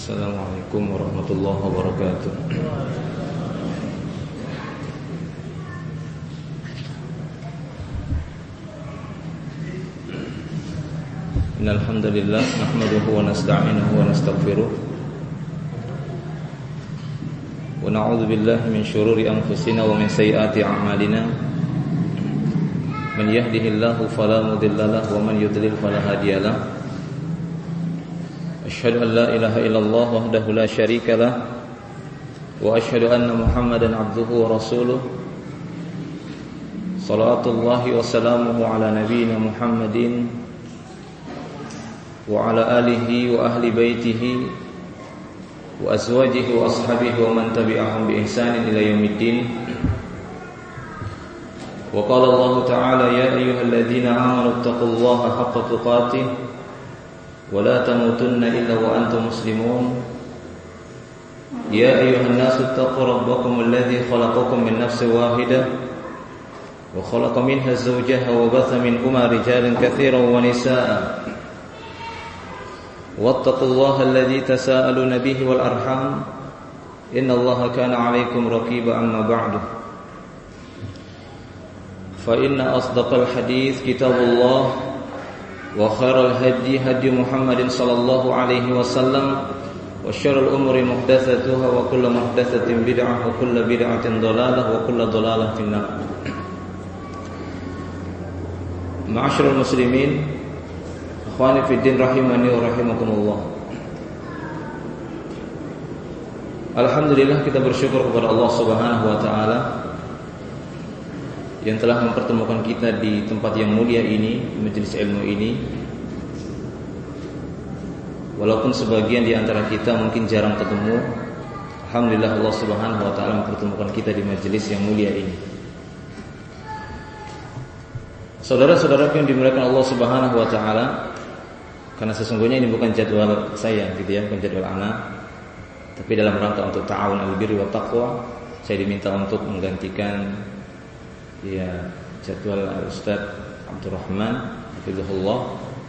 Assalamualaikum warahmatullahi wabarakatuh. Innal hamdalillah nahmaduhu wa nasta'inuhu wa nastaghfiruh wa na'udzu billahi min shururi anfusina wa min sayyiati a'malina. Man yahdihillahu fala mudilla lahu wa man yudlil fala hadiya lahu. Asyhadu an la ilaha illallah wahdahu la syarika lah wa asyhadu anna Muhammadan abduhu wa rasuluh. Shalawatullahi wa salamuhu ala nabiyyina Muhammadin wa ala alihi wa ahli baitihi wa azwajihi wa ashabihi wa man tabi'ahum bi ihsanin ila yaumiddin. Wa qala Allah ta'ala ya ayyuhalladzina amanu taqullaha haqqa tuqatih wa la tamutunna illa wa antum muslimun. Ya ayyuhan nasu taqu rabbakum alladzi khalaqakum min nafsin wahidah wa khalaqa minha zawjaha wa batha minhuma rijalan katsiran wa nisaa'a wattaqullaha alladzi tasaaluna bihi wal arham innallaha kana 'alaykum raqiba. Amma ba'du, fa inna asdaqal hadits kitabullah wa khairal hadi hadi Muhammadin sallallahu alaihi wasallam wa syarrul umuri muhdatsatuha wa kullu muhdatsatin bid'ah wa kullu bid'atin dhalalah wa kullu dhalalatin nar. Ma'asyiral muslimin, ikhwani fid din rahimani wa rahimakumullah. Alhamdulillah, kita bersyukur kepada Allah Subhanahu wa taala yang telah mempertemukan kita di tempat yang mulia ini, majelis ilmu ini. Walaupun sebagian di antara kita mungkin jarang ketemu, alhamdulillah Allah Subhanahu wa taala mempertemukan kita di majelis yang mulia ini. Saudara-saudaraku yang dimuliakan Allah Subhanahu wa taala, karena sesungguhnya ini bukan jadwal saya gitu ya, bukan jadwal ana, tapi dalam rangka untuk ta'awun al-birri wa taqwa, saya diminta untuk menggantikan ya jadwal Ustaz Abdurrahman hafizahullah,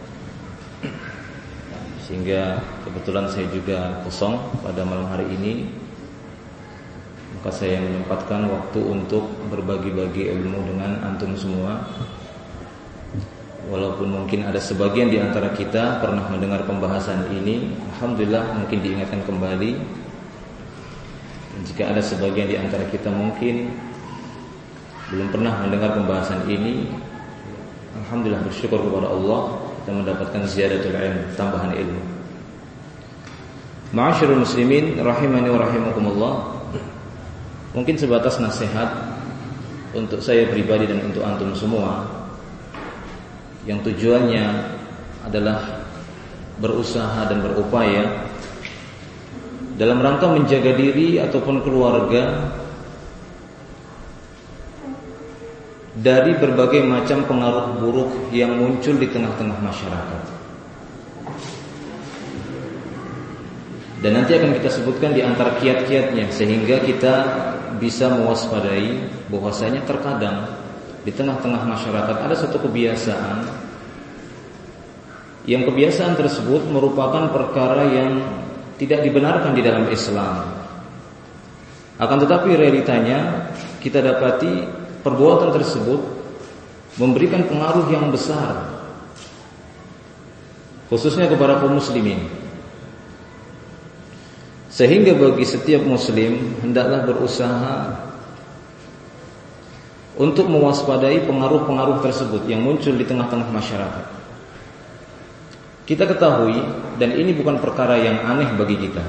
sehingga kebetulan saya juga kosong pada malam hari ini. Maka saya menyempatkan waktu untuk berbagi-bagi ilmu dengan antum semua. Walaupun mungkin ada sebagian di antara kita pernah mendengar pembahasan ini, alhamdulillah mungkin diingatkan kembali. Dan jika ada sebagian di antara kita mungkin belum pernah mendengar pembahasan ini, alhamdulillah bersyukur kepada Allah dan mendapatkan ziyadatul ilm, tambahan ilmu. Ma'asyiral muslimin rahimani wa rahimakumullah. Mungkin sebatas nasihat untuk saya pribadi dan untuk antum semua, yang tujuannya adalah berusaha dan berupaya dalam rangka menjaga diri ataupun keluarga dari berbagai macam pengaruh buruk yang muncul di tengah-tengah masyarakat. Dan nanti akan kita sebutkan di antara kiat-kiatnya, sehingga kita bisa mewaspadai bahwasanya terkadang di tengah-tengah masyarakat ada satu kebiasaan, yang kebiasaan tersebut merupakan perkara yang tidak dibenarkan di dalam Islam. Akan tetapi realitanya kita dapati perbuatan tersebut memberikan pengaruh yang besar, khususnya kepada kaum muslimin. Sehingga bagi setiap muslim hendaklah berusaha untuk mewaspadai pengaruh-pengaruh tersebut yang muncul di tengah-tengah masyarakat. Kita ketahui, dan ini bukan perkara yang aneh bagi kita,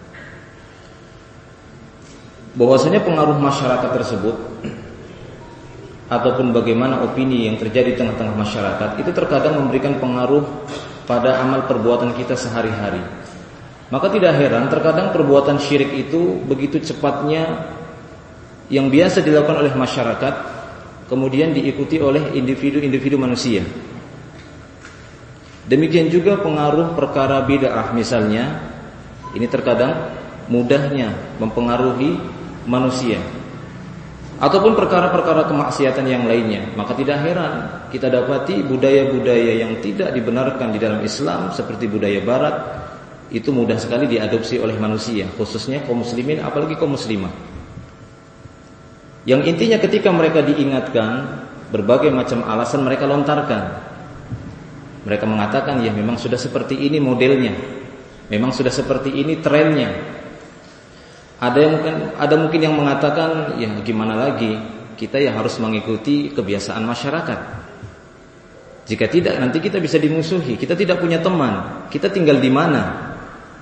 bahwasanya pengaruh masyarakat tersebut ataupun bagaimana opini yang terjadi di tengah-tengah masyarakat itu terkadang memberikan pengaruh pada amal perbuatan kita sehari-hari. Maka tidak heran terkadang perbuatan syirik itu begitu cepatnya yang biasa dilakukan oleh masyarakat kemudian diikuti oleh individu-individu manusia. Demikian juga pengaruh perkara bid'ah misalnya, ini terkadang mudahnya mempengaruhi manusia. Ataupun perkara-perkara kemaksiatan yang lainnya. Maka tidak heran kita dapati budaya-budaya yang tidak dibenarkan di dalam Islam, seperti budaya barat, itu mudah sekali diadopsi oleh manusia, khususnya kaum muslimin, apalagi kaum muslimah. Yang intinya ketika mereka diingatkan, berbagai macam alasan mereka lontarkan. Mereka mengatakan, ya memang sudah seperti ini modelnya, memang sudah seperti ini trennya. Ada mungkin yang mengatakan, ya gimana lagi, kita ya harus mengikuti kebiasaan masyarakat. Jika tidak, nanti kita bisa dimusuhi. Kita tidak punya teman. Kita tinggal di mana?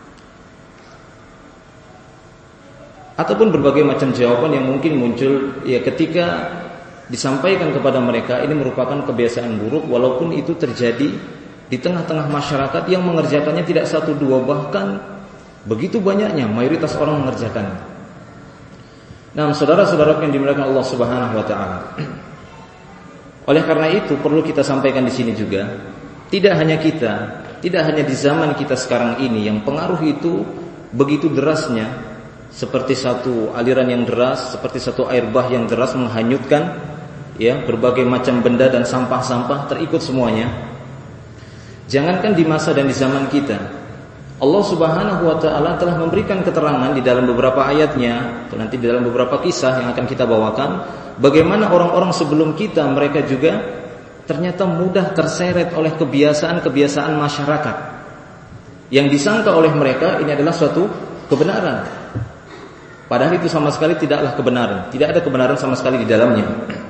Ataupun berbagai macam jawaban yang mungkin muncul ya ketika disampaikan kepada mereka ini merupakan kebiasaan buruk, walaupun itu terjadi di tengah-tengah masyarakat yang mengerjakannya tidak satu dua, bahkan begitu banyaknya mayoritas orang mengerjakannya. Nah, saudara-saudara yang dimuliakan Allah Subhanahu wa taala. Oleh karena itu perlu kita sampaikan di sini juga, tidak hanya di zaman kita sekarang ini yang pengaruh itu begitu derasnya, seperti satu aliran yang deras, seperti satu air bah yang deras menghanyutkan ya berbagai macam benda dan sampah-sampah terikut semuanya. Jangankan di masa dan di zaman kita, Allah Subhanahu wa taala telah memberikan keterangan di dalam beberapa ayatnya, atau nanti di dalam beberapa kisah yang akan kita bawakan, bagaimana orang-orang sebelum kita mereka juga ternyata mudah terseret oleh kebiasaan-kebiasaan masyarakat yang disangka oleh mereka ini adalah suatu kebenaran. Padahal itu sama sekali tidaklah kebenaran. Tidak ada kebenaran sama sekali di dalamnya.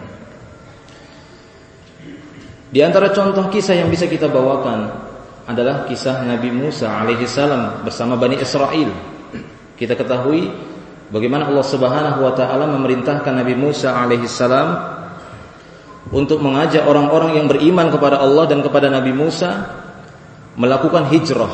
Di antara contoh kisah yang bisa kita bawakan adalah kisah Nabi Musa alaihissalam bersama Bani Israel. Kita ketahui bagaimana Allah Subhanahu wa taala memerintahkan Nabi Musa alaihissalam untuk mengajak orang-orang yang beriman kepada Allah dan kepada Nabi Musa melakukan hijrah.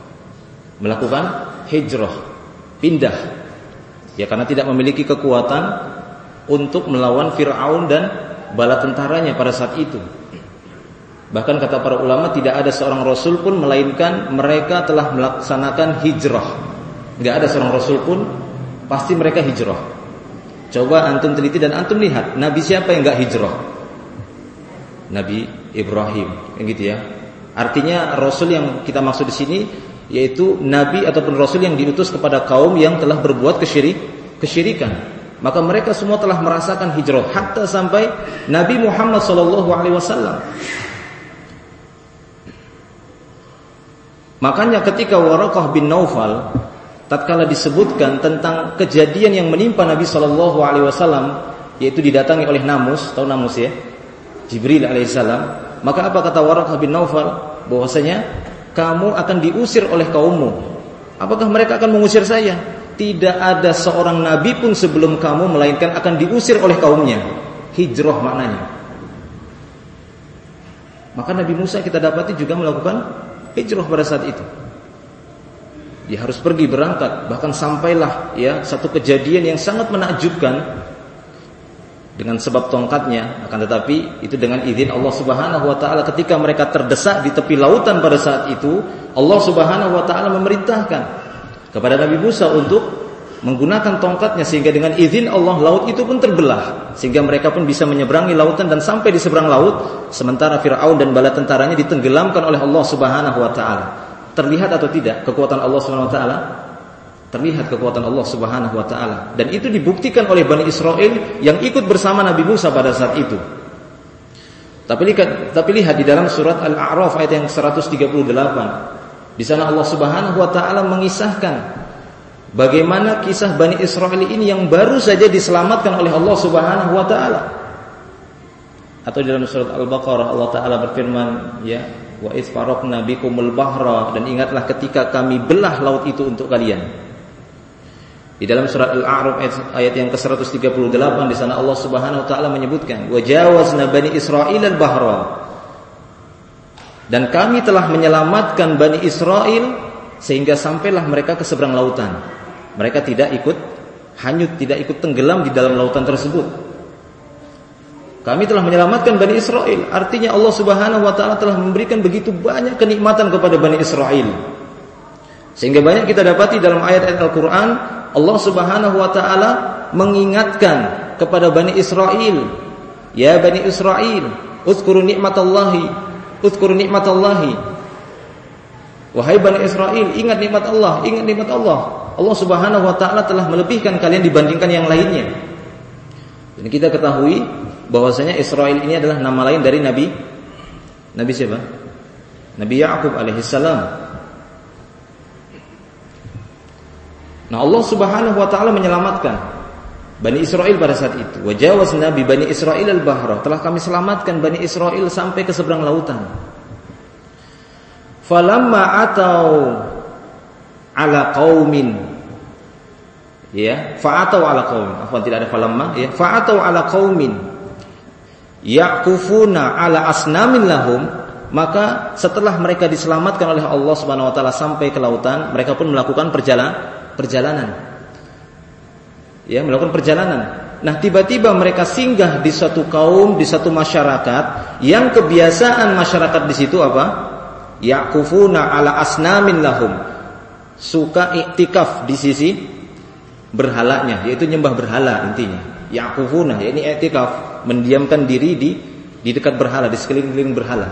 Pindah. Ya karena tidak memiliki kekuatan untuk melawan Fir'aun dan bala tentaranya pada saat itu. Bahkan kata para ulama tidak ada seorang rasul pun melainkan mereka telah melaksanakan hijrah. Enggak ada seorang rasul pun, pasti mereka hijrah. Coba antum teliti dan antum lihat, nabi siapa yang enggak hijrah? Nabi Ibrahim, gitu ya. Artinya rasul yang kita maksud di sini yaitu nabi ataupun rasul yang diutus kepada kaum yang telah berbuat kesyirikan. Maka mereka semua telah merasakan hijrah hatta sampai Nabi Muhammad sallallahu alaihi wasallam. Makanya ketika Waraqah bin Naufal tatkala disebutkan tentang kejadian yang menimpa Nabi sallallahu alaihi wasallam, yaitu didatangi oleh Namus, tahu Namus ya? Jibril alaihissalam. Maka apa kata Waraqah bin Naufal? Bahwasanya kamu akan diusir oleh kaummu. Apakah mereka akan mengusir saya? Tidak ada seorang nabi pun sebelum kamu melainkan akan diusir oleh kaumnya. Hijrah maknanya. Maka Nabi Musa kita dapati juga melakukan hijrah pada saat itu. Dia harus pergi berangkat, bahkan sampailah ya satu kejadian yang sangat menakjubkan dengan sebab tongkatnya, akan tetapi itu dengan izin Allah Subhanahu wa taala. Ketika mereka terdesak di tepi lautan pada saat itu, Allah Subhanahu wa taala memerintahkan kepada Nabi Musa untuk menggunakan tongkatnya, sehingga dengan izin Allah laut itu pun terbelah, sehingga mereka pun bisa menyeberangi lautan dan sampai di seberang laut, sementara Fir'aun dan bala tentaranya ditenggelamkan oleh Allah Subhanahu wa taala. Terlihat atau tidak kekuatan Allah Subhanahu wa taala? Terlihat kekuatan Allah Subhanahu wa taala, dan itu dibuktikan oleh Bani Israel yang ikut bersama Nabi Musa pada saat itu. Tapi lihat di dalam surat Al-A'raf ayat yang 138. Di sana Allah Subhanahu wa taala mengisahkan bagaimana kisah Bani Israel ini yang baru saja diselamatkan oleh Allah Subhanahu wa taala. Atau di dalam surat Al-Baqarah Allah taala berfirman, ya, wa idz faraqna bikumul bahra, dan ingatlah ketika kami belah laut itu untuk kalian. Di dalam surat Al-A'raf ayat yang ke-138 di sana Allah Subhanahu wa taala menyebutkan wa jawazna bani Israil al-bahra, dan kami telah menyelamatkan Bani Israel sehingga sampailah mereka ke seberang lautan. Mereka tidak ikut hanyut, tidak ikut tenggelam di dalam lautan tersebut. Kami telah menyelamatkan Bani Israel, artinya Allah Subhanahu wa taala telah memberikan begitu banyak kenikmatan kepada Bani Israel. Sehingga banyak kita dapati dalam ayat-ayat Al-Qur'an Allah Subhanahu wa taala mengingatkan kepada Bani Israel, ya Bani Israel, uzkuru nikmatallahi Wahai Bani Israel, ingat nikmat Allah, ingat nikmat Allah. Allah Subhanahu wa taala telah melebihkan kalian dibandingkan yang lainnya. Dan kita ketahui bahwasanya Israel ini adalah nama lain dari Nabi siapa? Nabi Ya'qub alaihissalam. Nah, Allah Subhanahu wa taala menyelamatkan Bani Israel pada saat itu. Wa jawazna bi Bani Israel al-bahra. Telah kami selamatkan Bani Israel sampai ke seberang lautan. Falamma atau ala qaumin, ya, fa'atau ala qaumin. Afwan, tidak ada falamma, ya. Fa'atau ala qaumin yaqufuna ala asnamin lahum, maka setelah mereka diselamatkan oleh Allah Subhanahu wa taala sampai ke lautan, mereka pun melakukan perjalanan. Ya, melakukan perjalanan. Nah, tiba-tiba mereka singgah di satu kaum, di satu masyarakat yang kebiasaan masyarakat di situ apa? Yaqufuna ala asnamin lahum, suka iktikaf di sisi berhalanya, yaitu nyembah berhala intinya. Yaqufuna, yakni iktikaf, mendiamkan diri di dekat berhala, di sekeliling berhala.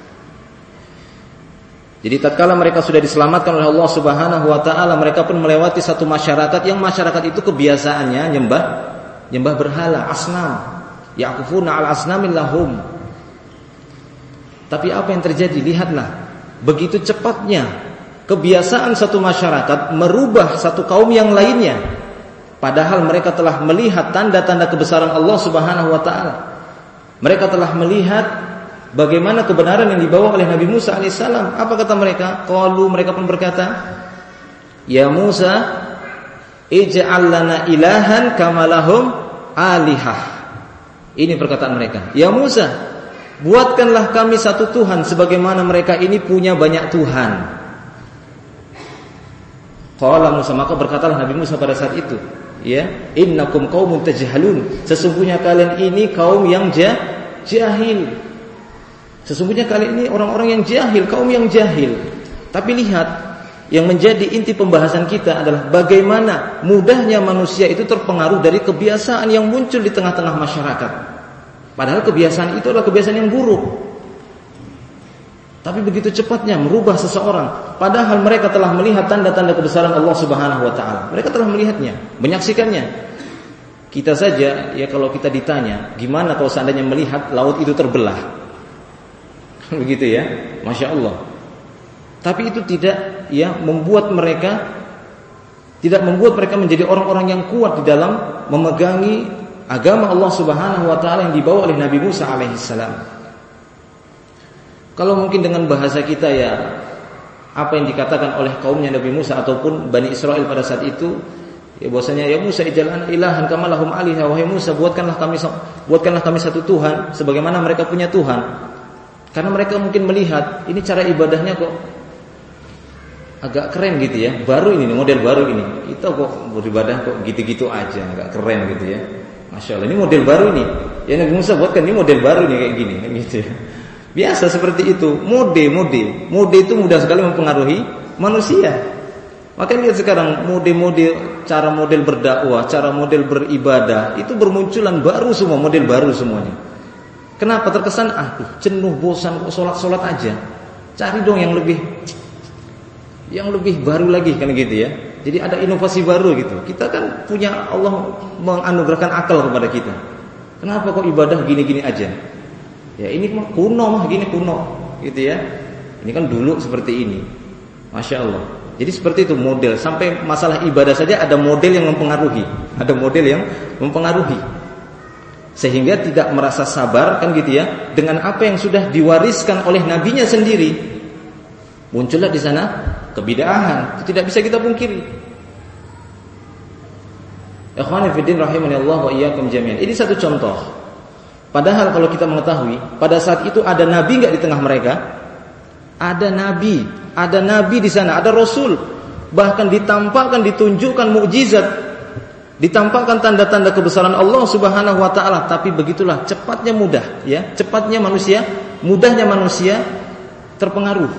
Jadi tatkala mereka sudah diselamatkan oleh Allah Subhanahu wa taala, mereka pun melewati satu masyarakat yang masyarakat itu kebiasaannya nyembah berhala, asnam. Yaqufuna ala asnamin lahum. Tapi apa yang terjadi? Lihatlah, begitu cepatnya kebiasaan satu masyarakat merubah satu kaum yang lainnya, padahal mereka telah melihat tanda-tanda kebesaran Allah Subhanahu wa taala. Mereka telah melihat bagaimana kebenaran yang dibawa oleh Nabi Musa alaihissalam. Apa kata mereka? Qalu, mereka pun berkata, "Ya Musa, ij'al lana ilahan kama lahum alihah." Ini perkataan mereka. Ya Musa, buatkanlah kami satu Tuhan sebagaimana mereka ini punya banyak Tuhan. Qala Musa, maka berkatalah Nabi Musa pada saat itu, ya, innakum qaumun tajhalun, sesungguhnya kalian ini kaum yang jahil. Sesungguhnya kalian ini orang-orang yang jahil, kaum yang jahil. Tapi lihat, yang menjadi inti pembahasan kita adalah bagaimana mudahnya manusia itu terpengaruh dari kebiasaan yang muncul di tengah-tengah masyarakat. Padahal kebiasaan itu adalah kebiasaan yang buruk. Tapi begitu cepatnya merubah seseorang, padahal mereka telah melihat tanda-tanda kebesaran Allah Subhanahu wa taala. Mereka telah melihatnya, menyaksikannya. Kita saja, ya, kalau kita ditanya, gimana kalau seandainya melihat laut itu terbelah? Begitu ya, Masya Allah. Tapi itu tidak, ya, membuat mereka menjadi orang-orang yang kuat di dalam memegangi agama Allah Subhanahu wa taala yang dibawa oleh Nabi Musa alaihissalam. Kalau mungkin dengan bahasa kita, ya, apa yang dikatakan oleh kaumnya Nabi Musa ataupun Bani Israel pada saat itu, ya, bahwasanya ya Musa ij'al ilahan kama lahum alihah, wahai Musa, buatkanlah kami satu Tuhan sebagaimana mereka punya Tuhan. Karena mereka mungkin melihat ini cara ibadahnya kok agak keren gitu ya, baru ini, model baru ini. Kita kok beribadah kok gitu-gitu aja, agak keren gitu ya. Masya Allah, ini model baru ini. Ya, Nabi Musa buatkan ini model baru nih kayak gini, gitu ya. Biasa seperti itu. Mode itu mudah sekali mempengaruhi manusia. Makanya lihat sekarang mode cara model berdakwah, cara model beribadah itu bermunculan baru semua, model baru semuanya. Kenapa? Terkesan jenuh, bosan kok sholat aja. Cari dong yang lebih baru lagi, kan gitu ya. Jadi ada inovasi baru gitu. Kita kan punya, Allah menganugerahkan akal kepada kita. Kenapa kok ibadah gini-gini aja? Ya ini kuno gitu ya. Ini kan dulu seperti ini. Masya Allah. Jadi seperti itu model. Sampai masalah ibadah saja ada model yang mempengaruhi. Sehingga tidak merasa sabar, kan gitu ya, dengan apa yang sudah diwariskan oleh nabinya sendiri. Muncullah di sana kebid'ahan. Itu tidak bisa kita pungkiri. Ikhwani fiddin rahimani Allah wa iyyakum jami'an. Ini satu contoh. Padahal kalau kita mengetahui pada saat itu ada nabi enggak di tengah mereka? Ada nabi di sana, ada rasul. Bahkan ditampakkan, ditunjukkan mukjizat, ditampakkan tanda-tanda kebesaran Allah Subhanahu wa taala, tapi begitulah mudahnya manusia terpengaruh.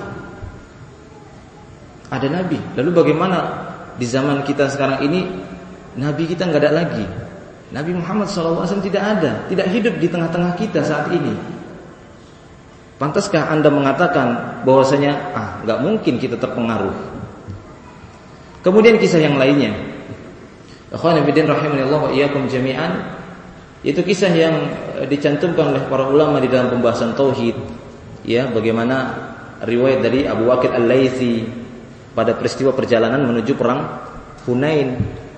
Ada nabi. Lalu bagaimana di zaman kita sekarang ini nabi kita enggak ada lagi? Nabi Muhammad SAW tidak ada, tidak hidup di tengah-tengah kita saat ini. Pantaskah Anda mengatakan bahwasanya enggak mungkin kita terpengaruh? Kemudian kisah yang lainnya. Akhwan fillah rahimanallahu wa iyyakum jami'an, itu kisah yang dicantumkan oleh para ulama di dalam pembahasan tauhid, ya, bagaimana riwayat dari Abu Waqid Al-Laitsi pada peristiwa perjalanan menuju perang Hunain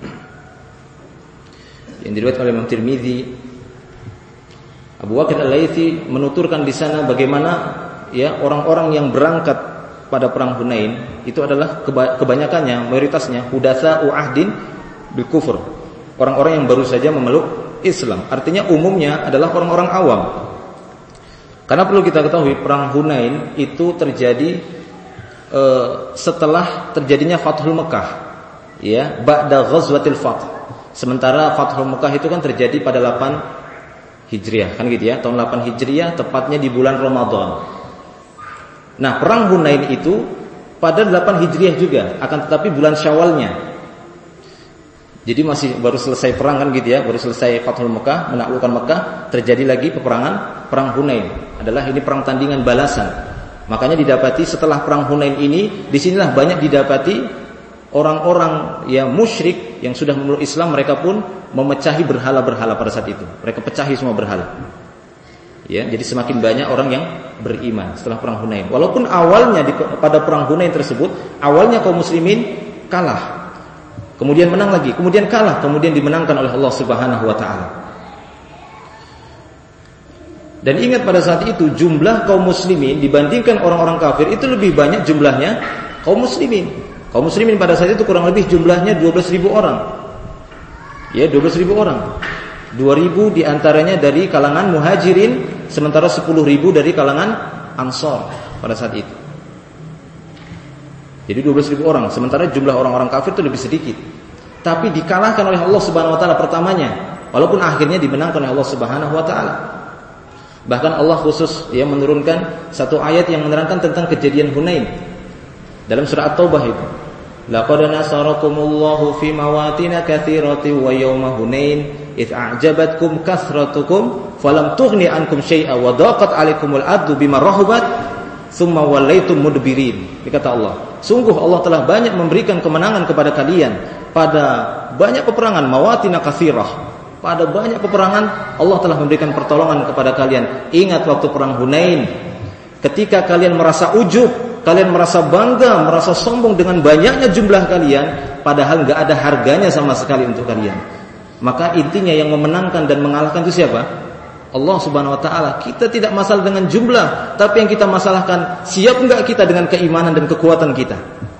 yang diriwayatkan oleh Imam Tirmidzi. Abu Waqid Al-Laitsi menuturkan di sana bagaimana, ya, orang-orang yang berangkat pada perang Hunain itu adalah kebanyakannya, mayoritasnya hudatsa'u ahdin bil kufur, orang-orang yang baru saja memeluk Islam. Artinya umumnya adalah orang-orang awam. Karena perlu kita ketahui, perang Hunain itu terjadi setelah terjadinya Fathul Mekah, ya, ba'da ghazwatil Fath. Sementara Fathul Mekah itu kan terjadi pada 8 Hijriah, kan gitu ya, tahun 8 Hijriah, tepatnya di bulan Ramadan. Nah, perang Hunain itu pada 8 Hijriah juga, akan tetapi bulan Syawalnya. Jadi masih baru selesai perang, kan gitu ya, baru selesai Fathul Mekah, menaklukkan Mekah, terjadi lagi peperangan perang Hunain. Adalah ini perang tandingan balasan. Makanya didapati setelah perang Hunain ini, disinilah banyak didapati orang-orang yang musyrik yang sudah memeluk Islam, mereka pun memecahi berhala-berhala pada saat itu. Mereka pecahi semua berhala. Ya, jadi semakin banyak orang yang beriman setelah perang Hunain. Walaupun awalnya pada perang Hunain tersebut, awalnya kaum muslimin kalah. Kemudian menang lagi, kemudian kalah, kemudian dimenangkan oleh Allah Subhanahu wa taala. Dan ingat pada saat itu jumlah kaum muslimin dibandingkan orang-orang kafir itu lebih banyak jumlahnya kaum muslimin. Kaum muslimin pada saat itu kurang lebih jumlahnya 12.000 orang. Ya, 12.000 orang. 2.000 diantaranya dari kalangan muhajirin, sementara 10.000 dari kalangan ansor pada saat itu. Jadi 12.000 orang, sementara jumlah orang-orang kafir itu lebih sedikit. Tapi dikalahkan oleh Allah Subhanahu wa taala pertamanya, walaupun akhirnya dimenangkan oleh Allah Subhanahu wa taala. Bahkan Allah khusus menurunkan satu ayat yang menerangkan tentang kejadian Hunain dalam surah At-Taubah itu. Laqad nasarakumullahu fi mawatin katsiratin wa yauma Hunain id a'jabatkum kathratukum falam tughni ankum syai'a wa daqat 'alaikumul ardu bima rahabat tsumma wallaitum mudbirin. Dikata Allah, sungguh Allah telah banyak memberikan kemenangan kepada kalian pada banyak peperangan, mawatin katsirah. Pada banyak peperangan Allah telah memberikan pertolongan kepada kalian. Ingat waktu perang Hunain, ketika kalian merasa ujub, kalian merasa bangga, merasa sombong dengan banyaknya jumlah kalian, padahal enggak ada harganya sama sekali untuk kalian. Maka intinya yang memenangkan dan mengalahkan itu siapa? Allah Subhanahu wa taala. Kita tidak masalah dengan jumlah, tapi yang kita masalahkan siap enggak kita dengan keimanan dan kekuatan kita.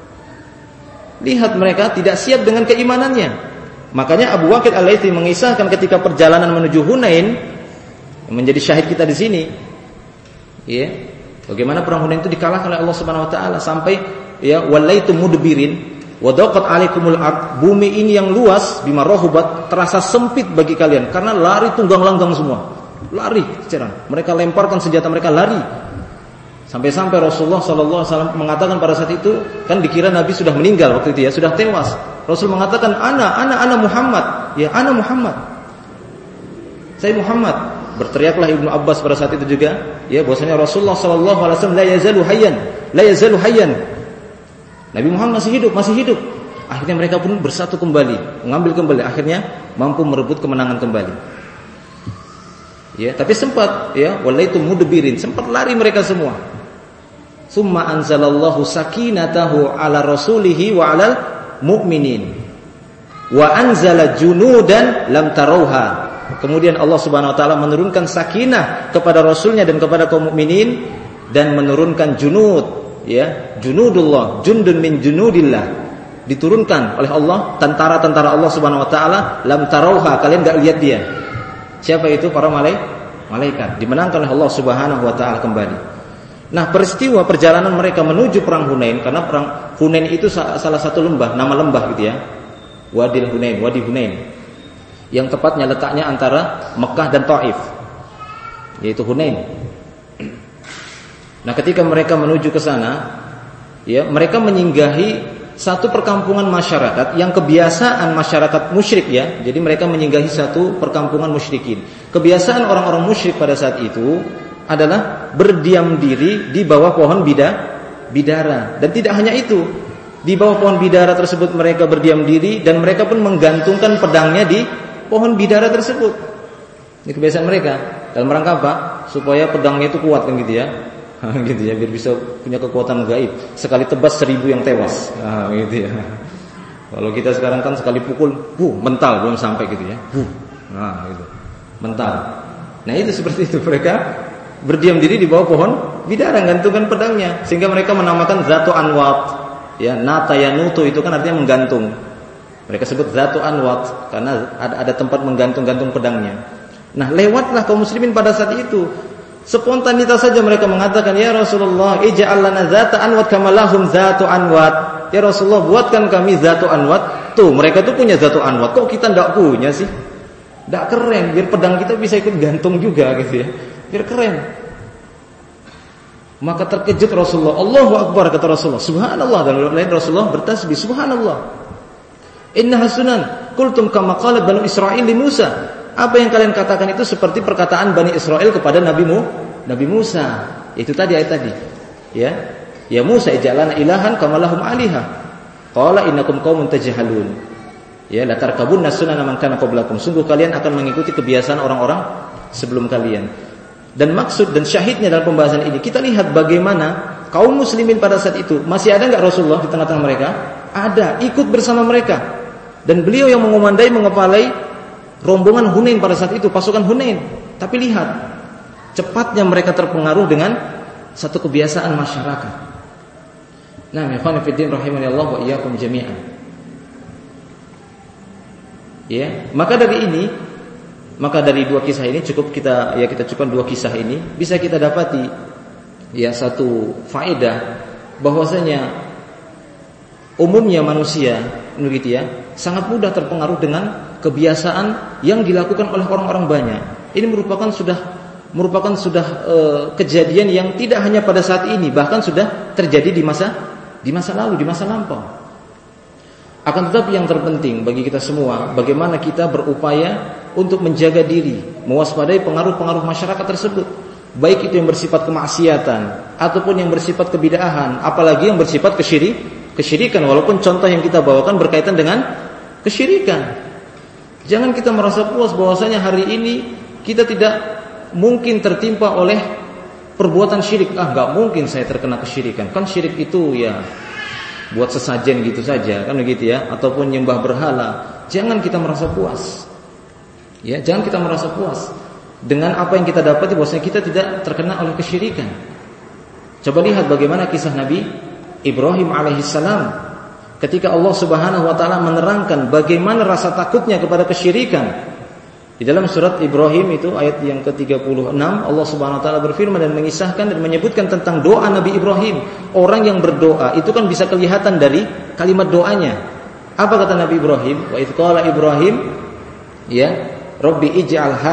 Lihat mereka tidak siap dengan keimanannya. Makanya Abu Waqid Al-Laitsi mengisahkan ketika perjalanan menuju Hunain, menjadi syahid kita di sini. Ya. Bagaimana perang Hunain itu dikalahkan oleh Allah Subhanahu wa taala sampai wallaitum mudbirin wa daqat 'alaikumul ard. Bumi ini yang luas bima rahubat terasa sempit bagi kalian karena lari tunggang langgang semua. Lari cerah. Mereka lemparkan senjata mereka, lari. Sampai-sampai Rasulullah sallallahu alaihi wasallam mengatakan pada saat itu, kan dikira Nabi sudah meninggal waktu itu ya, sudah tewas. Rasul mengatakan, "Ana Muhammad." Ya, ana Muhammad. Saya Muhammad. Berteriaklah Ibnu Abbas pada saat itu juga, ya, bahwasanya Rasulullah sallallahu alaihi wasallam la yazalu hayyan. Nabi Muhammad masih hidup. Akhirnya mereka pun bersatu kembali, mengambil kembali, akhirnya mampu merebut kemenangan kembali. Ya, tapi sempat wallaitum mudbirin, sempat lari mereka semua. Summa anzalallahu sakinatahu ala rasulihi wa alal mu'minin wa anzala junudan lam tarauha. Kemudian Allah Subhanahu wa taala menurunkan sakinah kepada rasulnya dan kepada kaum mukminin dan menurunkan junud, junudullah, jundun min junudillah. Diturunkan oleh Allah tentara-tentara Allah Subhanahu wa taala, lam tarauha, kalian enggak lihat dia. Siapa itu? Para malaikat. Dimenangkan oleh Allah Subhanahu wa taala kembali. Nah, peristiwa perjalanan mereka menuju perang Hunain, karena perang Hunain itu salah satu lembah, nama lembah gitu ya. Wadi Hunain. Yang tepatnya letaknya antara Mekah dan Taif, yaitu Hunain. Nah, ketika mereka menuju ke sana, mereka menyinggahi satu perkampungan masyarakat yang kebiasaan masyarakat musyrik ya. Jadi mereka menyinggahi satu perkampungan musyrikin. Kebiasaan orang-orang musyrik pada saat itu adalah berdiam diri di bawah pohon bidara. Dan tidak hanya itu, di bawah pohon bidara tersebut mereka berdiam diri dan mereka pun menggantungkan pedangnya di pohon bidara tersebut. Ini kebiasaan mereka. Dalam rangka apa? Supaya pedangnya itu kuat kan gitu ya. Gitu ya, biar bisa punya kekuatan gaib. Sekali tebas 1000 yang tewas. Gitu ya. Kalau kita sekarang kan sekali pukul, mental belum sampai gitu ya. Gitu. Mental. Nah, itu seperti itu, mereka berdiam diri di bawah pohon bidara, gantungkan pedangnya, sehingga mereka menamakan Zatu Anwat. Ya, nata yanutu itu kan artinya menggantung. Mereka sebut Zatu Anwat karena ada tempat menggantung-gantung pedangnya. Nah, lewatlah kaum muslimin pada saat itu. Spontanitas saja mereka mengatakan, "Ya Rasulullah, ij'al lana zata anwat kama lahum zatu anwat." Ya Rasulullah, buatkan kami zatu anwat. Tuh, mereka tuh punya zatu anwat, kok kita enggak punya sih? Enggak keren, biar pedang kita bisa ikut gantung juga gitu ya. Biar keren. Maka terkejut Rasulullah. Allahu Akbar, kata Rasulullah. Subhanallah, dan lain Rasulullah bertasbih, subhanallah. Innaha sunan, qultum kama qalat Banu Israil li Musa. Apa yang kalian katakan itu seperti perkataan Bani Israel kepada Nabi Musa. Itu tadi ayat tadi. Ya. Ya Musa, ij'alna ilahan kama lahum aliha. Qala innakum qaumun tajhalun. Ya, la tarkabunna sunana man kana qablakum. Sungguh kalian akan mengikuti kebiasaan orang-orang sebelum kalian. Dan maksud dan syahidnya dalam pembahasan ini, kita lihat bagaimana kaum muslimin pada saat itu. Masih ada enggak Rasulullah di tengah-tengah mereka? Ada, ikut bersama mereka. Dan beliau yang mengepalai rombongan Hunain pada saat itu, pasukan Hunain. Tapi lihat, cepatnya mereka terpengaruh dengan satu kebiasaan masyarakat. Nah, ikhwan fillah rahimanallah wa iyyakum jami'an. Ya, maka dari dua kisah ini kita cukupkan dua kisah ini, bisa kita dapati ya satu faedah bahwasanya umumnya manusia begitu ya, sangat mudah terpengaruh dengan kebiasaan yang dilakukan oleh orang-orang banyak. Ini merupakan kejadian yang tidak hanya pada saat ini, bahkan sudah terjadi di masa lalu, di masa lampau. Akan tetapi yang terpenting bagi kita semua, bagaimana kita berupaya untuk menjaga diri, mewaspadai pengaruh-pengaruh masyarakat tersebut, baik itu yang bersifat kemaksiatan ataupun yang bersifat kebid'ahan, apalagi yang bersifat kesyirikan, walaupun contoh yang kita bawakan berkaitan dengan kesyirikan. Jangan kita merasa puas bahwasanya hari ini kita tidak mungkin tertimpa oleh perbuatan syirik. Enggak mungkin saya terkena kesyirikan. Kan syirik itu ya buat sesajen gitu saja, kan begitu ya, ataupun nyembah berhala. Jangan kita merasa puas. Ya, jangan kita merasa puas dengan apa yang kita dapati bahwasanya kita tidak terkena oleh kesyirikan. Coba lihat bagaimana kisah Nabi Ibrahim alaihissalam. Ketika Allah Subhanahu wa taala menerangkan bagaimana rasa takutnya kepada kesyirikan. Di dalam surat Ibrahim itu ayat yang ke-36, Allah Subhanahu wa taala berfirman dan mengisahkan dan menyebutkan tentang doa Nabi Ibrahim. Orang yang berdoa itu kan bisa kelihatan dari kalimat doanya. Apa kata Nabi Ibrahim? Wa idz qala Ibrahim, ya, Rabbi ij'al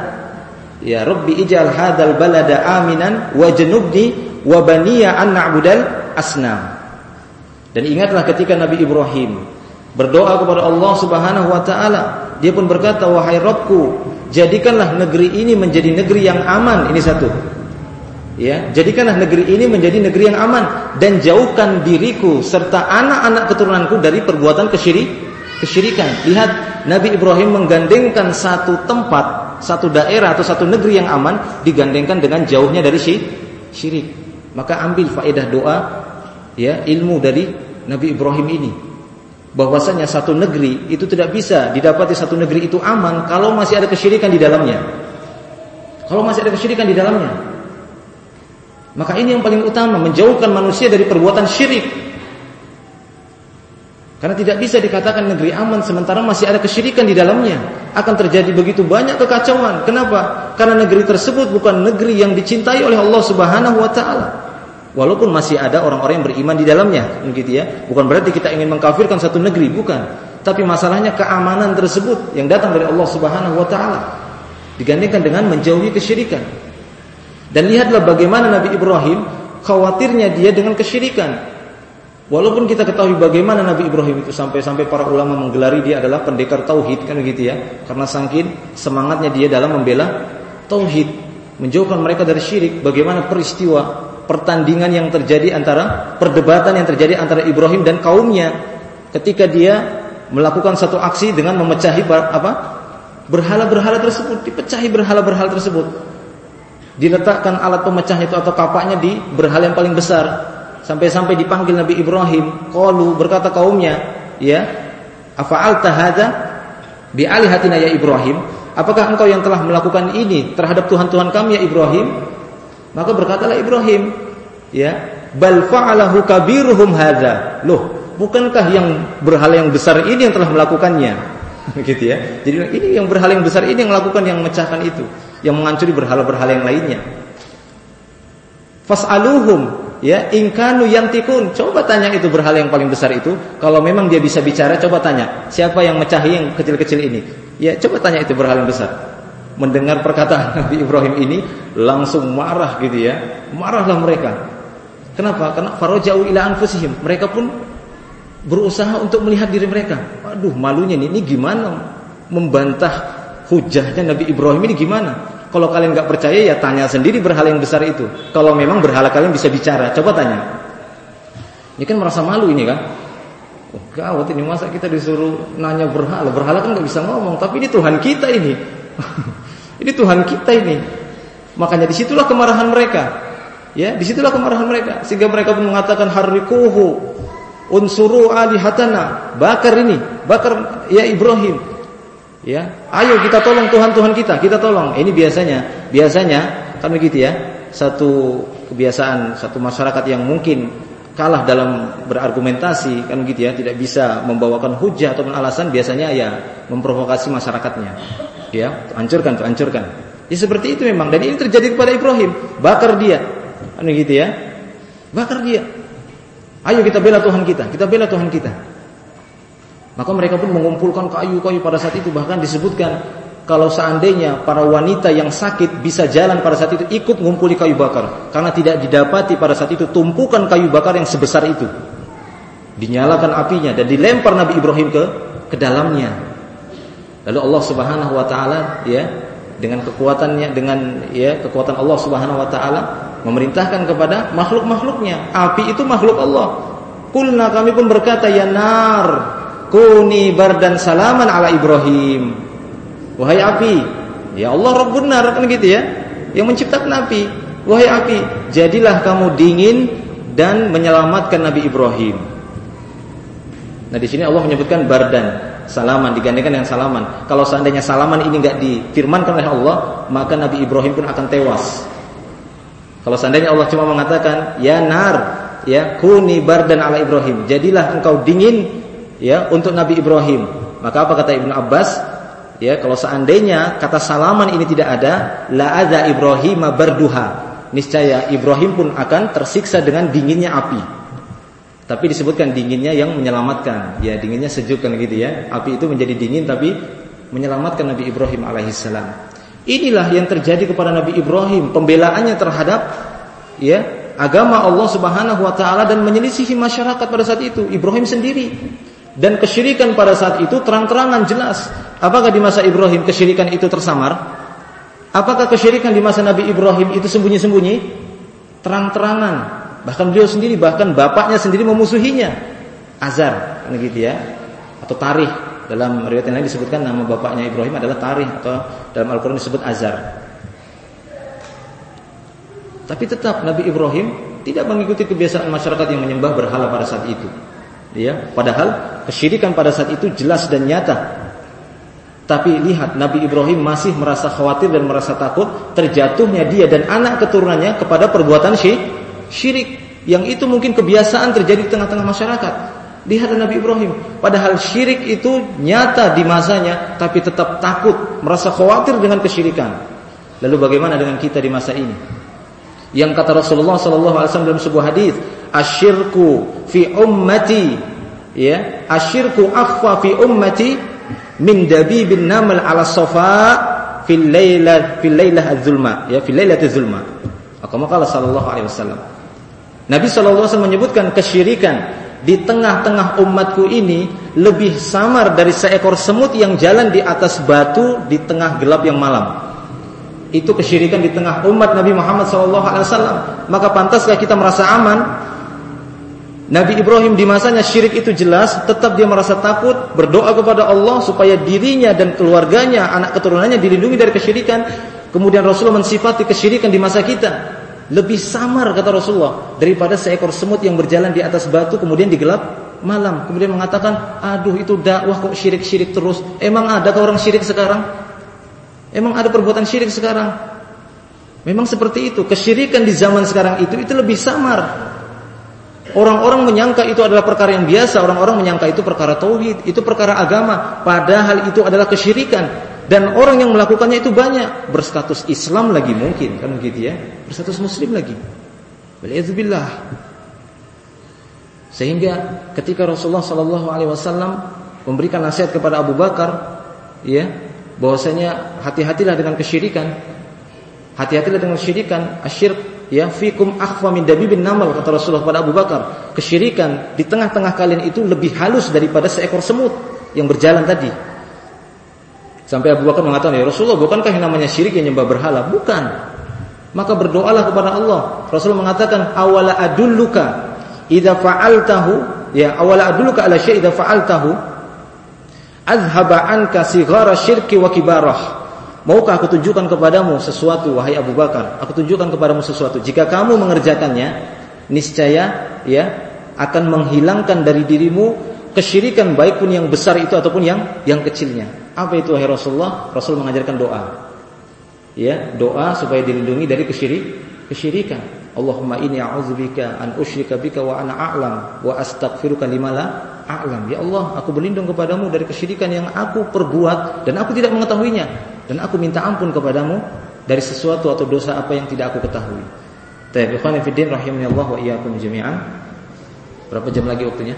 hadzal balada aminan wajnubni wa baniya an na'budal asnam. Dan ingatlah ketika Nabi Ibrahim berdoa kepada Allah Subhanahu wa taala, dia pun berkata, wahai Rabbku, jadikanlah negeri ini menjadi negeri yang aman. Ini satu. Ya, jadikanlah negeri ini menjadi negeri yang aman dan jauhkan diriku serta anak-anak keturunanku dari perbuatan kesyirikan. Lihat, Nabi Ibrahim menggandengkan satu tempat, satu daerah atau satu negeri yang aman digandengkan dengan jauhnya dari syirik. Maka ambil faedah doa, ya, ilmu dari Nabi Ibrahim ini, bahwasanya satu negeri itu tidak bisa didapati satu negeri itu aman kalau masih ada kesyirikan di dalamnya. Kalau masih ada kesyirikan di dalamnya, maka ini yang paling utama, menjauhkan manusia dari perbuatan syirik. Karena tidak bisa dikatakan negeri aman sementara masih ada kesyirikan di dalamnya. Akan terjadi begitu banyak kekacauan. Kenapa? Karena negeri tersebut bukan negeri yang dicintai oleh Allah Subhanahu wa taala. Walaupun masih ada orang-orang yang beriman di dalamnya, begitu ya. Bukan berarti kita ingin mengkafirkan satu negeri, bukan. Tapi masalahnya keamanan tersebut yang datang dari Allah Subhanahu wa taala digandengkan dengan menjauhi kesyirikan. Dan lihatlah bagaimana Nabi Ibrahim khawatirnya dia dengan kesyirikan. Walaupun kita ketahui bagaimana Nabi Ibrahim itu sampai para ulama menggelari dia adalah pendekar tauhid, kan begitu ya. Karena saking semangatnya dia dalam membela tauhid. menjauhkan mereka dari syirik. Bagaimana peristiwa pertandingan yang terjadi perdebatan yang terjadi antara Ibrahim dan kaumnya ketika dia melakukan satu aksi dengan memecahi berhala-berhala tersebut, dipecahi berhala-berhala tersebut. Diletakkan alat pemecahnya itu atau kapaknya di berhala yang paling besar. Sampai-sampai dipanggil Nabi Ibrahim, qalu, berkata kaumnya, ya, afa'alta hadza bi alihatina ya Ibrahim? Apakah engkau yang telah melakukan ini terhadap Tuhan-Tuhan kami ya Ibrahim? Maka berkatalah Ibrahim, ya, bal fa'alahu kabiruhum hadza. Loh, bukankah yang berhala yang besar ini yang telah melakukannya? Gitu ya. Jadi ini yang berhala yang besar ini yang melakukan, yang memecahkan itu, yang menghancuri berhala-berhala yang lainnya. Fas'aluhum, ya, in kanu yantikun. Coba tanya itu berhala yang paling besar itu, kalau memang dia bisa bicara, coba tanya, siapa yang mecahi yang kecil-kecil ini? Ya, coba tanya itu berhala yang besar. Mendengar perkataan Nabi Ibrahim ini langsung marah gitu ya. Marahlah mereka. Kenapa? Karena farajau ila anfusihim. Mereka pun berusaha untuk melihat diri mereka. Aduh, malunya ini gimana membantah hujahnya Nabi Ibrahim ini gimana? Kalau kalian enggak percaya ya tanya sendiri berhala yang besar itu. Kalau memang berhala kalian bisa bicara, coba tanya. Ini kan merasa malu ini kan? Oh, gawat ini, masa kita disuruh nanya berhala? Berhala kan enggak bisa ngomong, tapi ini Tuhan kita ini. Ini Tuhan kita ini. Makanya disitulah kemarahan mereka. Ya, disitulah kemarahan mereka. Sehingga mereka pun mengatakan harriquhu unsuru alihatana. Bakar ini, bakar ya Ibrahim. Ya, ayo kita tolong Tuhan-Tuhan kita tolong. Ini biasanya kan begitu ya. Satu kebiasaan satu masyarakat yang mungkin kalah dalam berargumentasi kan begitu ya, tidak bisa membawakan hujah ataupun alasan, biasanya ya memprovokasi masyarakatnya. Ya, hancurkan. Ya seperti itu memang, dan ini terjadi kepada Ibrahim. Bakar dia. Kan begitu ya. Bakar dia. Ayo kita bela Tuhan kita. Maka mereka pun mengumpulkan kayu-kayu pada saat itu. Bahkan disebutkan kalau seandainya para wanita yang sakit bisa jalan pada saat itu, ikut mengumpuli kayu bakar. Karena tidak didapati pada saat itu tumpukan kayu bakar yang sebesar itu. Dinyalakan apinya dan dilempar Nabi Ibrahim ke dalamnya. Lalu Allah Subhanahu wa taala ya dengan kekuatannya, dengan ya kekuatan Allah Subhanahu wa taala memerintahkan kepada makhluk-makhluknya. Api itu makhluk Allah. Kulna, kami pun berkata, ya nar kuni bardan salaman ala Ibrahim. Wahai api, ya Allah Rabbun nar, kan gitu ya, yang menciptakan api. Wahai api, jadilah kamu dingin dan menyelamatkan Nabi Ibrahim. Nah di sini Allah menyebutkan bardan, salaman, digandengkan dengan salaman. Kalau seandainya salaman ini enggak difirmankan oleh Allah, maka Nabi Ibrahim pun akan tewas. Kalau seandainya Allah cuma mengatakan ya nar, ya kuni bardan ala Ibrahim, jadilah engkau dingin ya untuk Nabi Ibrahim. Maka apa kata Ibnu Abbas? Ya, kalau seandainya kata salaman ini tidak ada, la adza Ibrahim barduha, niscaya Ibrahim pun akan tersiksa dengan dinginnya api. Tapi disebutkan dinginnya yang menyelamatkan. Ya, dinginnya sejuk kan gitu ya. Api itu menjadi dingin tapi menyelamatkan Nabi Ibrahim alaihissalam. Inilah yang terjadi kepada Nabi Ibrahim, pembelaannya terhadap ya agama Allah Subhanahu wa taala dan menyelisihi masyarakat pada saat itu Ibrahim sendiri. Dan kesyirikan pada saat itu terang-terangan jelas. Apakah di masa Ibrahim kesyirikan itu tersamar? Apakah kesyirikan di masa Nabi Ibrahim itu sembunyi-sembunyi? Terang-terangan. Bahkan beliau sendiri, bahkan bapaknya sendiri memusuhinya. Azar, kan gitu ya. Atau Tarih. Dalam riwayat yang lain disebutkan nama bapaknya Ibrahim adalah Tarih, atau dalam Al-Quran disebut Azar. Tapi tetap Nabi Ibrahim tidak mengikuti kebiasaan masyarakat yang menyembah berhala pada saat itu. Ya, padahal kesyirikan pada saat itu jelas dan nyata. Tapi lihat, Nabi Ibrahim masih merasa khawatir dan merasa takut terjatuhnya dia dan anak keturunannya kepada perbuatan syirik, yang itu mungkin kebiasaan terjadi di tengah-tengah masyarakat. Lihat Nabi Ibrahim, padahal syirik itu nyata di masanya, tapi tetap takut, merasa khawatir dengan kesyirikan. Lalu bagaimana dengan kita di masa ini? Yang kata Rasulullah SAW dalam sebuah hadis, asyirku fi ummati, ya, asyirku akhfa fi ummati min dabibin namal ala safa fil lailah az-zulma, ya, fil lailati az-zulma. Maka sallallahu alaihi wasallam, Nabi sallallahu alaihi wasallam menyebutkan kesyirikan di tengah-tengah umatku ini lebih samar dari seekor semut yang jalan di atas batu di tengah gelap yang malam. itu kesyirikan di tengah umat Nabi Muhammad SAW. Maka pantaskah kita merasa aman? Nabi Ibrahim di masanya syirik itu jelas, tetap dia merasa takut, berdoa kepada Allah supaya dirinya dan keluarganya, anak keturunannya dilindungi dari kesyirikan. Kemudian Rasulullah mensifati kesyirikan di masa kita lebih samar, kata Rasulullah, daripada seekor semut yang berjalan di atas batu kemudian di gelap malam. Kemudian mengatakan, aduh itu dakwah kok syirik-syirik terus. Emang ada orang syirik sekarang? Emang ada perbuatan syirik sekarang? Memang seperti itu. Kesyirikan di zaman sekarang itu lebih samar. Orang-orang menyangka itu adalah perkara yang biasa. Orang-orang menyangka itu perkara tauhid, itu perkara agama. Padahal itu adalah kesyirikan. Dan orang yang melakukannya itu banyak. Berstatus Islam lagi mungkin, kan begitu ya. Berstatus Muslim lagi. Wal'iyadzubillah. Sehingga ketika Rasulullah SAW memberikan nasihat kepada Abu Bakar, ya, bahwasanya hati-hatilah dengan kesyirikan. Hati-hatilah dengan kesyirikan. Asyirk, ya, fikum akhfa min dabibin namal, kata Rasulullah kepada Abu Bakar. Kesyirikan di tengah-tengah kalian itu lebih halus daripada seekor semut yang berjalan tadi. Sampai Abu Bakar mengatakan, ya Rasulullah, bukankah yang namanya syirik yang nyembah berhala? Bukan. Maka berdoalah kepada Allah. Rasulullah mengatakan, awala adulluka idza fa'altahu, ya, awala adulluka ala syai' idza fa'altahu azhaba anka sighara syirki wa kibarah. Maukah aku tunjukkan kepadamu sesuatu, wahai Abu Bakar? Aku tunjukkan kepadamu sesuatu. Jika kamu mengerjakannya, niscaya, ya, akan menghilangkan dari dirimu kesyirikan, baik pun yang besar itu ataupun yang kecilnya. Apa itu, wahai Rasulullah? Rasul mengajarkan doa. Ya, doa supaya dilindungi dari kesyirikan. Allahumma inni a'udzubika an usyrika bika wa ana a'lam wa astaghfiruka lima la a'lam. Ya Allah, aku berlindung kepadamu dari kesyirikan yang aku perbuat dan aku tidak mengetahuinya, dan aku minta ampun kepadamu dari sesuatu atau dosa apa yang tidak aku ketahui. Tayyib, ikhwan fillah rahimanallah wa iyyakum jami'an. Berapa jam lagi waktunya?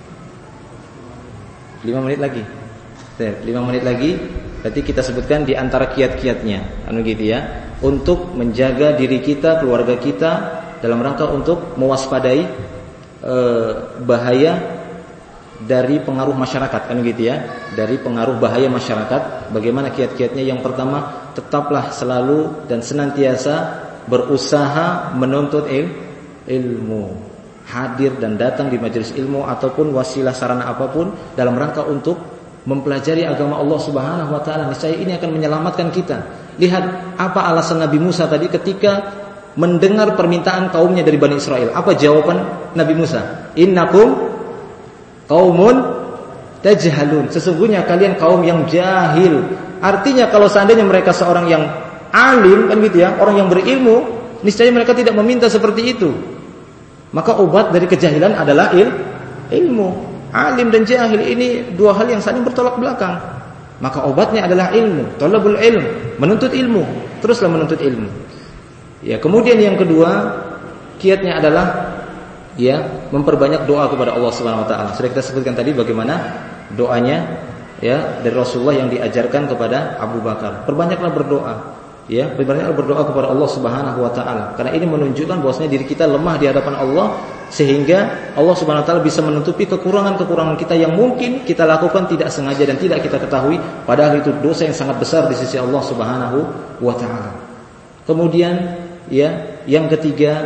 5 menit lagi. Tayyib, 5 menit lagi. Berarti kita sebutkan di antara kiat-kiatnya, anu gitu ya, untuk menjaga diri kita, keluarga kita dalam rangka untuk mewaspadai bahaya dari pengaruh masyarakat, kan gitu ya, dari pengaruh bahaya masyarakat. Bagaimana kiat-kiatnya? Yang pertama, tetaplah selalu dan senantiasa berusaha menuntut ilmu, hadir dan datang di majelis ilmu ataupun wasilah sarana apapun dalam rangka untuk mempelajari agama Allah Subhanahu wa taala. Niscaya ini akan menyelamatkan kita. Lihat apa alasan Nabi Musa tadi ketika mendengar permintaan kaumnya dari Bani Israel. Apa jawaban Nabi Musa? Innakum qaumun tajhalun. Sesungguhnya kalian kaum yang jahil. Artinya kalau seandainya mereka seorang yang alim, kan gitu ya, orang yang berilmu, niscaya mereka tidak meminta seperti itu. Maka obat dari kejahilan adalah ilmu. Alim dan jahil ini dua hal yang saling bertolak belakang. Maka obatnya adalah ilmu, talabul ilm, menuntut ilmu. Teruslah menuntut ilmu. Ya, kemudian yang kedua, kiatnya adalah, ya, memperbanyak doa kepada Allah Subhanahu wa taala. Sudah kita sebutkan tadi bagaimana doanya, ya, dari Rasulullah yang diajarkan kepada Abu Bakar. Perbanyaklah berdoa. Ya, benar-benar berdoa kepada Allah Subhanahu wa taala. Karena ini menunjukkan bahwasanya diri kita lemah di hadapan Allah, sehingga Allah Subhanahu wa taala bisa menutupi kekurangan-kekurangan kita yang mungkin kita lakukan tidak sengaja dan tidak kita ketahui, padahal itu dosa yang sangat besar di sisi Allah Subhanahu wa taala. Kemudian, ya, yang ketiga,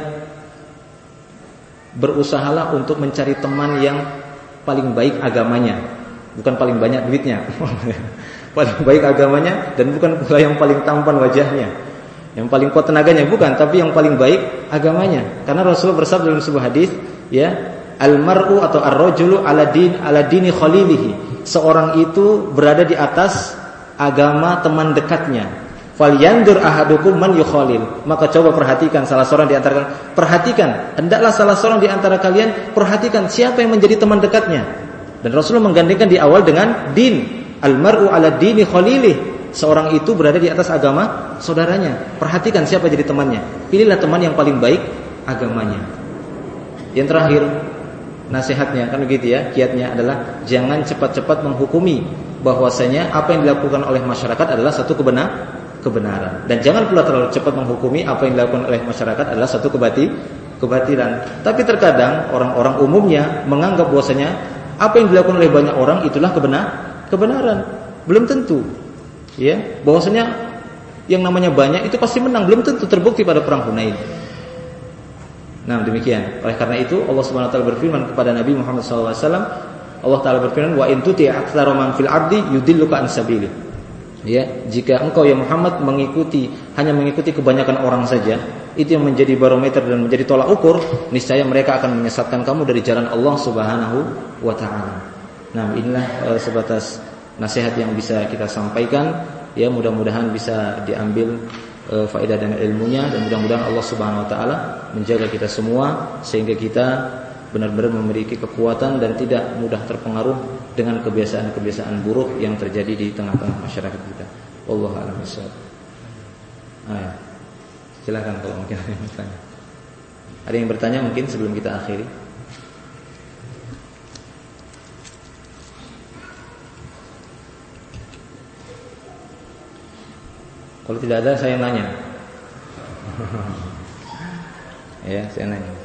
berusahalah untuk mencari teman yang paling baik agamanya, bukan paling banyak duitnya. Paling baik agamanya, dan bukan pula yang paling tampan wajahnya, yang paling kuat tenaganya, bukan, tapi yang paling baik agamanya. Karena Rasulullah bersabda dalam sebuah hadis, ya, al-mar'u atau ar-rajulu ala dini khalilihi. Seorang itu berada di atas agama teman dekatnya. Falyandur ahadukum man yukhalil. Maka coba perhatikan salah seorang di antara kalian, perhatikan, hendaklah salah seorang di antara kalian perhatikan siapa yang menjadi teman dekatnya. Dan Rasulullah menggandengkan di awal dengan din. Al-mar'u ala dini khalilih. Seorang itu berada di atas agama saudaranya. Perhatikan siapa jadi temannya. Pilihlah teman yang paling baik agamanya. Yang terakhir, nasihatnya, kan begitu ya, kiatnya adalah jangan cepat-cepat menghukumi bahwasanya apa yang dilakukan oleh masyarakat adalah satu kebenaran. Dan jangan pula terlalu cepat menghukumi apa yang dilakukan oleh masyarakat adalah satu kebatilan. Tapi terkadang orang-orang umumnya menganggap bahwasanya apa yang dilakukan oleh banyak orang itulah kebenaran. Belum tentu, ya, bahwasanya Yang namanya banyak itu pasti menang, belum tentu terbukti pada perang Hunain. Nah, demikian. Oleh karena itu Allah Subhanahu wa taala berfirman kepada Nabi Muhammad SAW, Allah taala berfirman, wa in tuti aktsara man fil ardi yudilluka an sabili. Ya, jika engkau ya Muhammad hanya mengikuti kebanyakan orang saja, itu yang menjadi barometer dan menjadi tolak ukur, niscaya mereka akan menyesatkan kamu dari jalan Allah Subhanahu wa taala. Nah, inilah sebatas nasihat yang bisa kita sampaikan, ya mudah-mudahan bisa diambil faedah dan ilmunya, dan mudah-mudahan Allah Subhanahu wa taala menjaga kita semua sehingga kita benar-benar memiliki kekuatan dan tidak mudah terpengaruh dengan kebiasaan-kebiasaan buruk yang terjadi di tengah-tengah masyarakat kita. Wallahu a'lam bishawab. Silakan kalau mungkin ada yang bertanya. Ada yang bertanya mungkin sebelum kita akhiri? Kalau tidak ada saya nanya. Ya, saya nanya.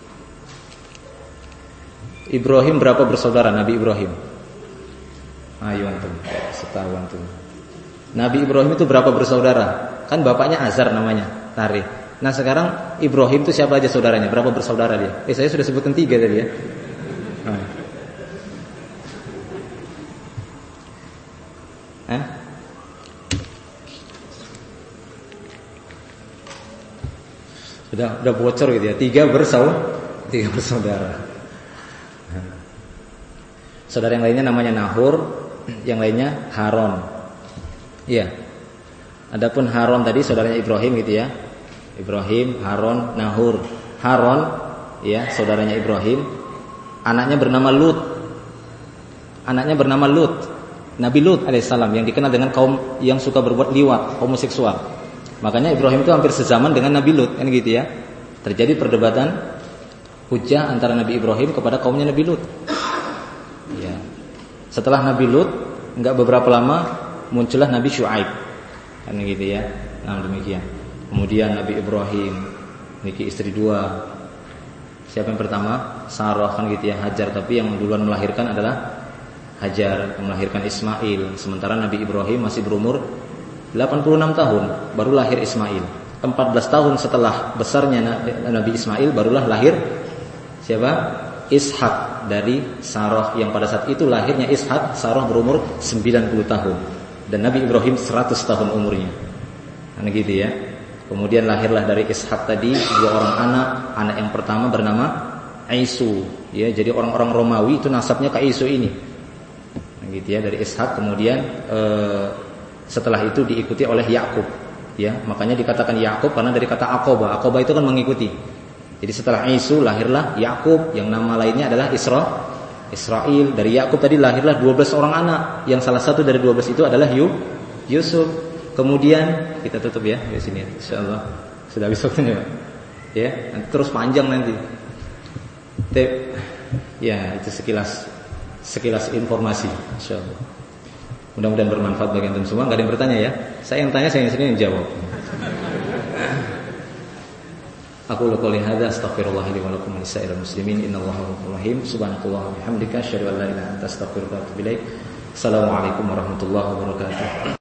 Ibrahim berapa bersaudara? Nabi Ibrahim. Ayo antum, setahu antum. Nabi Ibrahim itu berapa bersaudara? Kan bapaknya Azar namanya, Tarikh. Nah sekarang Ibrahim itu siapa aja saudaranya? Berapa bersaudara dia? Saya sudah sebutkan 3 tadi ya. Udah bocor gitu ya. 3 bersaudara. Saudara yang lainnya namanya Nahur, yang lainnya Haron. Iya. Adapun Haron tadi saudaranya Ibrahim gitu ya. Ibrahim, Haron, Nahur. Haron ya, saudaranya Ibrahim. Anaknya bernama Lut. Nabi Lut alaihissalam yang dikenal dengan kaum yang suka berbuat liwat, homoseksual. Makanya Ibrahim itu hampir sezaman dengan Nabi Lut, kan gitu ya. Terjadi perdebatan hujah antara Nabi Ibrahim kepada kaumnya Nabi Lut. Ya. Setelah Nabi Lut, enggak beberapa lama muncullah Nabi Syuaib. Kan gitu ya. Nah, demikian. Kemudian Nabi Ibrahim memiliki istri 2. Siapa yang pertama? Sarah, kan gitu ya, Hajar, tapi yang duluan melahirkan adalah Hajar, melahirkan Ismail. Sementara Nabi Ibrahim masih berumur 86 tahun baru lahir Ismail. 14 tahun setelah besarnya Nabi Ismail barulah lahir siapa? Ishak dari Sarah, yang pada saat itu lahirnya Ishak, Sarah berumur 90 tahun dan Nabi Ibrahim 100 tahun umurnya. Nah gitu ya. Kemudian lahirlah dari Ishak tadi 2 orang anak yang pertama bernama Aisu, ya. Jadi orang-orang Romawi itu nasabnya ke Aisu ini. Nah gitu ya, dari Ishak. Kemudian setelah itu diikuti oleh Yakub, ya. Makanya dikatakan Yakub karena dari kata Aqobah. Aqobah itu kan mengikuti. Jadi setelah Isu lahirlah Yakub, yang nama lainnya adalah Israel. Dari Yakub tadi lahirlah 12 orang anak, yang salah satu dari 12 itu adalah Yusuf. Kemudian kita tutup ya di sini, insyaallah sudah habis waktunya, ya. Terus panjang nanti. Ya, itu sekilas informasi, insyaallah. Mudah-mudahan bermanfaat bagi antum semua. Enggak ada yang bertanya ya? Saya yang tanya, saya yang sini yang jawab. Aku qouli hadza astaghfirullah li wa lakum wa lisa'iril muslimin innallaha ghafurur rahim. Subhanallahi wa bihamdika asyhadu an la ilaha illa anta astaghfiruka wa atubu ilaik. Assalamualaikum warahmatullahi wabarakatuh.